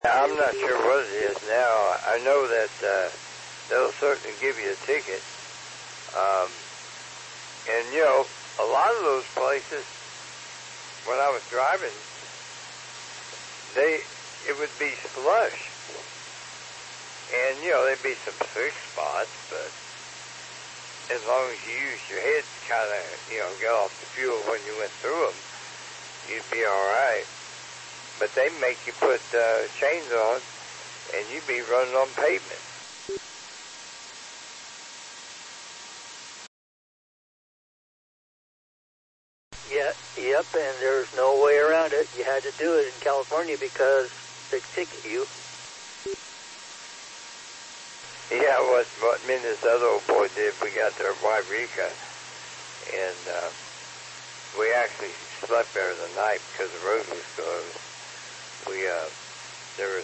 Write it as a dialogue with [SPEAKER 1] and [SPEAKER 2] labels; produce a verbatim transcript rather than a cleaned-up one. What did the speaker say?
[SPEAKER 1] I'm not sure what it is now. I know that uh, they'll certainly give you a ticket. Um, and, you know, a lot of those places, when I was driving, they it would be slush. And, you know, there'd be some fixed spots, but as long as you use your head to kind of, you know, get off the fuel when you went through them, you'd be all right. But they make you put uh, chains on, and you'd be running on pavement.
[SPEAKER 2] Yeah, yep, and there's no way around it. You had to do it in California because they'd ticket you.
[SPEAKER 1] Yeah, what, what me and this other old boy did, we got there at Wairika, and uh, we actually slept there the night because the road was closed. We, uh, there was